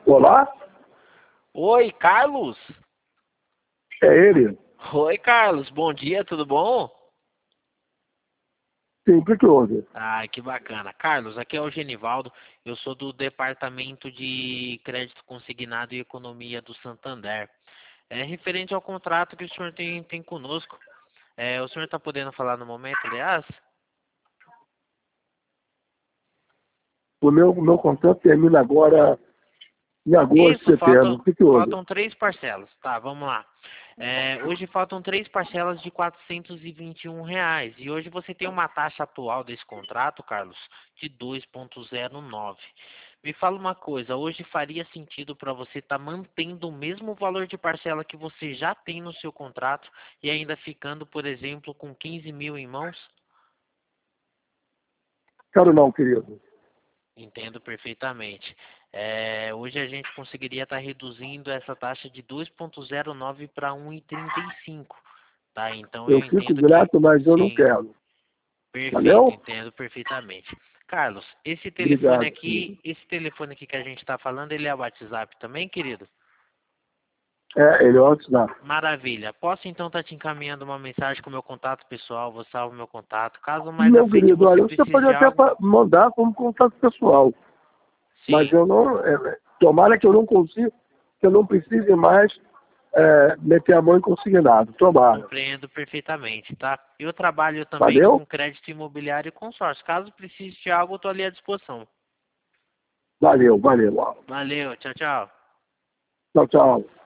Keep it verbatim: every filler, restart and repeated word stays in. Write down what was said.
Olá? Oi, Carlos. É ele? Oi, Carlos. Bom dia, tudo bom? Sim, o que que houve? Ai, que bacana. Carlos, aqui é o Genivaldo. Eu sou do Departamento de Crédito Consignado e Economia do Santander. É referente ao contrato que o senhor tem, tem conosco. É, o senhor está podendo falar no momento, aliás? O meu, meu contrato termina agora em agosto, Isso, setembro. faltam, O que que houve? faltam três parcelas. Tá, vamos lá. É, hoje faltam três parcelas de quatrocentos e vinte e um reais. E hoje você tem uma taxa atual desse contrato, Carlos, de dois vírgula zero nove. Me fala uma coisa, hoje faria sentido para você estar mantendo o mesmo valor de parcela que você já tem no seu contrato e ainda ficando, por exemplo, com quinze mil em mãos? Quero não, querido. Entendo perfeitamente. É, hoje a gente conseguiria estar reduzindo essa taxa de dois vírgula zero nove para um vírgula trinta e cinco, tá? Então Eu eu fico entendo que grato, mas eu não sim, quero. perfeito, Valeu? entendo perfeitamente. Carlos, esse telefone Obrigado, aqui, querido. esse telefone aqui que a gente está falando, ele é WhatsApp também, querido? É, ele é o WhatsApp. Maravilha. Posso então estar te encaminhando uma mensagem com o meu contato pessoal, vou salvo meu contato. Caso mais à Meu frente querido, você olha, você precise pode de até algo, pa- mandar como contato pessoal, mas sim. eu não. É, tomara que eu não consiga, que eu não precise mais é, meter a mão em consignado. Tomara. Compreendo perfeitamente, tá? Eu trabalho também Valeu? com crédito imobiliário e consórcio. Caso precise de algo, eu estou ali à disposição. Valeu, valeu. Valeu, tchau, tchau. Tchau, tchau.